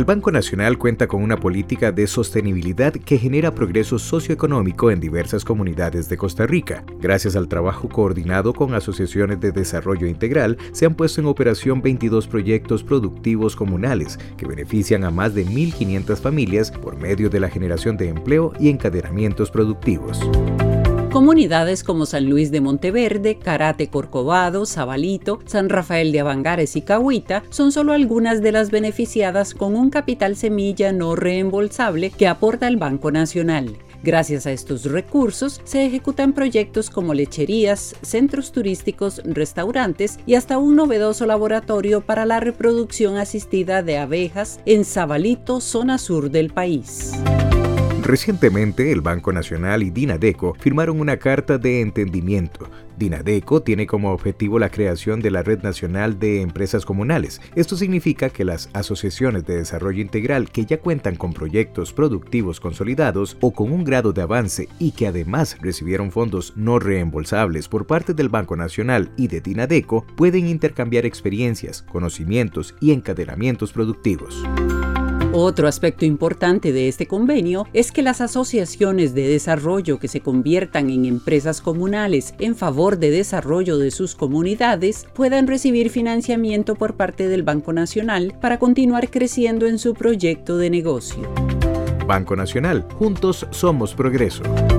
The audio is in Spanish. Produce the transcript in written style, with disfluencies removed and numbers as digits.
El Banco Nacional cuenta con una política de sostenibilidad que genera progreso socioeconómico en diversas comunidades de Costa Rica. Gracias al trabajo coordinado con asociaciones de desarrollo integral, se han puesto en operación 22 proyectos productivos comunales que benefician a más de 1.500 familias por medio de la generación de empleo y encadenamientos productivos. Comunidades como San Luis de Monteverde, Carate Corcovado, Sabalito, San Rafael de Avangares y Cahuita son solo algunas de las beneficiadas con un capital semilla no reembolsable que aporta el Banco Nacional. Gracias a estos recursos se ejecutan proyectos como lecherías, centros turísticos, restaurantes y hasta un novedoso laboratorio para la reproducción asistida de abejas en Sabalito, zona sur del país. Recientemente, el Banco Nacional y Dinadeco firmaron una carta de entendimiento. Dinadeco tiene como objetivo la creación de la Red Nacional de Empresas Comunales. Esto significa que las asociaciones de desarrollo integral que ya cuentan con proyectos productivos consolidados o con un grado de avance y que además recibieron fondos no reembolsables por parte del Banco Nacional y de Dinadeco pueden intercambiar experiencias, conocimientos y encadenamientos productivos. Otro aspecto importante de este convenio es que las asociaciones de desarrollo que se conviertan en empresas comunales en favor de desarrollo de sus comunidades puedan recibir financiamiento por parte del Banco Nacional para continuar creciendo en su proyecto de negocio. Banco Nacional, juntos somos progreso.